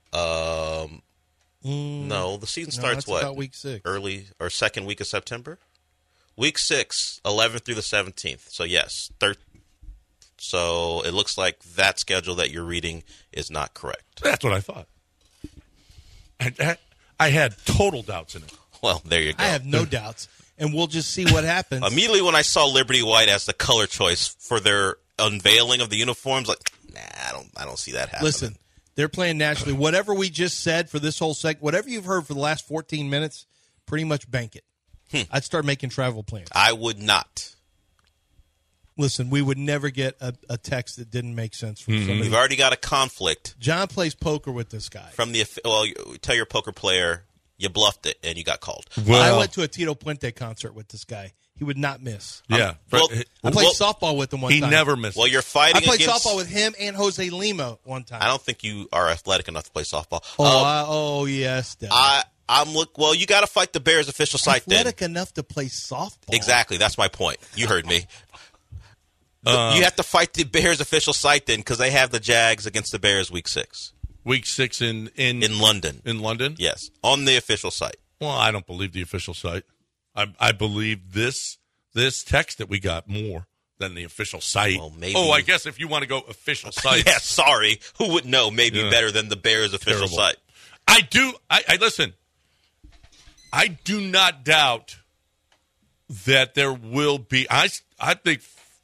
No, the season starts what? About Week 6. Early or second week of September? Week 6, 11th through the 17th. So, yes. So, it looks like that schedule that you're reading is not correct. That's what I thought. I had total doubts in it. Well, there you go. I have no doubts, and we'll just see what happens. Immediately when I saw Liberty White as the color choice for their unveiling of the uniforms, I don't see that happening. Listen, they're playing nationally. Whatever we just said for this whole segment, whatever you've heard for the last 14 minutes, pretty much bank it. I'd start making travel plans. I would not. Listen, we would never get a text that didn't make sense from somebody. We've already got a conflict. John plays poker with this guy. You tell your poker player you bluffed it and you got called. Well, I went to a Tito Puente concert with this guy. He would not miss. Yeah. I played softball with him one time. He never misses. Well, you're fighting I played softball with him and Jose Lima one time. I don't think you are athletic enough to play softball. Yes, Dad. Well, you got to fight the Bears official site athletic enough to play softball. Exactly. That's my point. You heard me. You have to fight the Bears official site then because they have the Jags against the Bears Week 6. Week 6 in London. In London? Yes, on the official site. Well, I don't believe the official site. I believe this text that we got more than the official site. Well, maybe. I guess if you want to go official site. Yeah, sorry. Who would know? Maybe better than the Bears official site. I do. I listen. I do not doubt that there will be. I think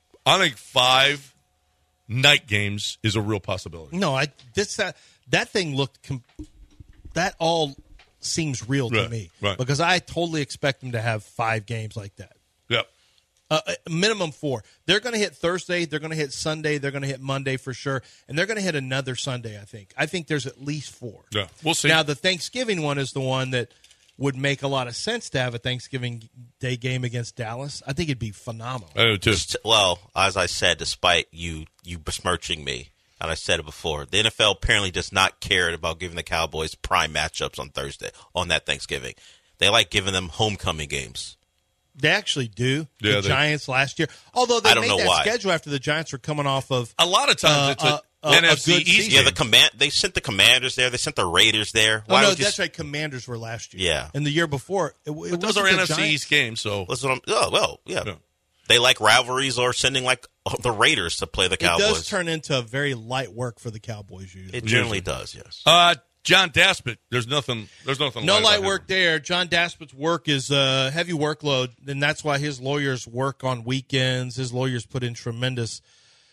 5 night games is a real possibility. No, that thing looked. That all seems real to me, right? Because I totally expect them to have 5 games like that. Yep. Minimum 4. They're going to hit Thursday. They're going to hit Sunday. They're going to hit Monday for sure, and they're going to hit another Sunday. I think there's at least 4. Yeah, we'll see. Now the Thanksgiving one is the one that would make a lot of sense to have a Thanksgiving Day game against Dallas. I think it'd be phenomenal. I do too. Well, as I said, despite you besmirching me, and I said it before, the NFL apparently does not care about giving the Cowboys prime matchups on Thursday, on that Thanksgiving. They like giving them homecoming games. They actually do. The Giants last year. Although they made that schedule after the Giants were coming off of... A lot of times it's a NFC East. Yeah, they sent the Commanders there. They sent the Raiders there. That's right. Commanders were last year. Yeah. And the year before, it those are NFC East games. So yeah. They like rivalries or sending like the Raiders to play the Cowboys. It does turn into a very light work for the Cowboys usually. It generally does. Yes. John Daspit, there's nothing. No light work there. John Daspit's work is a heavy workload, and that's why his lawyers work on weekends. His lawyers put in tremendous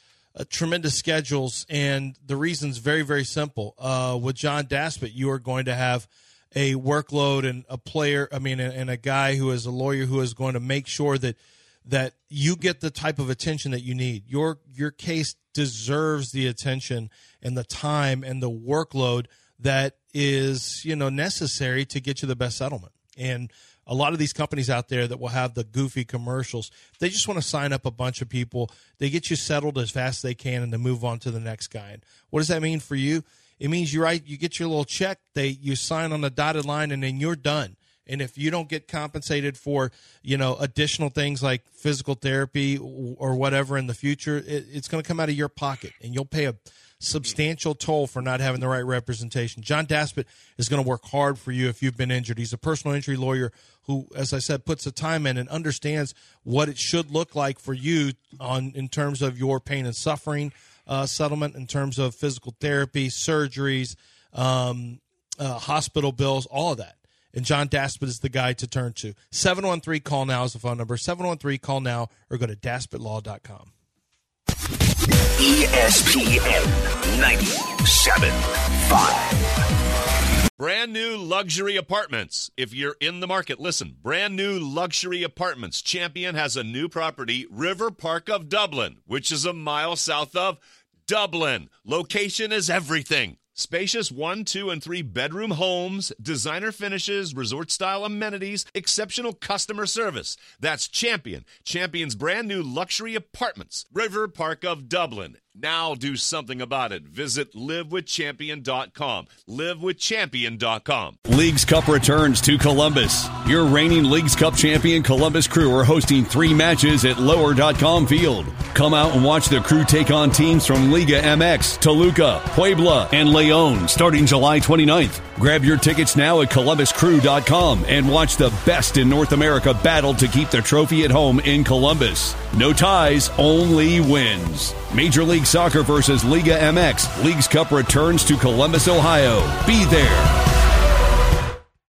schedules, and the reason's very, very simple. With John Daspit, you are going to have a workload and and a guy who is a lawyer who is going to make sure that you get the type of attention that you need. Your case deserves the attention and the time and the workload that is, necessary to get you the best settlement. And a lot of these companies out there that will have the goofy commercials, they just want to sign up a bunch of people. They get you settled as fast as they can and then move on to the next guy. And what does that mean for you? It means you get your little check, you sign on the dotted line, and then you're done. And if you don't get compensated for, additional things like physical therapy or whatever in the future, it's going to come out of your pocket, and you'll pay a substantial toll for not having the right representation. John Daspit is going to work hard for you if you've been injured. He's a personal injury lawyer who, as I said, puts the time in and understands what it should look like for you in terms of your pain and suffering settlement, in terms of physical therapy, surgeries, hospital bills, all of that. And John Daspit is the guy to turn to. 713-CALL-NOW is the phone number. 713-CALL-NOW or go to DaspitLaw.com. ESPN 97.5. Brand new luxury apartments. If you're in the market, listen. Brand new luxury apartments. Champion has a new property, River Park of Dublin, which is a mile south of Dublin. Location is everything. Spacious 1, 2, and 3 bedroom homes, designer finishes, resort-style amenities, exceptional customer service. That's Champion. Champion's brand new luxury apartments. River Park of Dublin. Now do something about it. Visit livewithchampion.com. Livewithchampion.com. Leagues Cup returns to Columbus. Your reigning Leagues Cup champion Columbus Crew are hosting 3 matches at lower.com field. Come out and watch the Crew take on teams from Liga MX, Toluca, Puebla, and Leon starting July 29th. Grab your tickets now at columbuscrew.com and watch the best in North America battle to keep the trophy at home in Columbus. No ties, only wins. Major League Soccer versus Liga MX. Leagues Cup returns to Columbus, Ohio. Be there.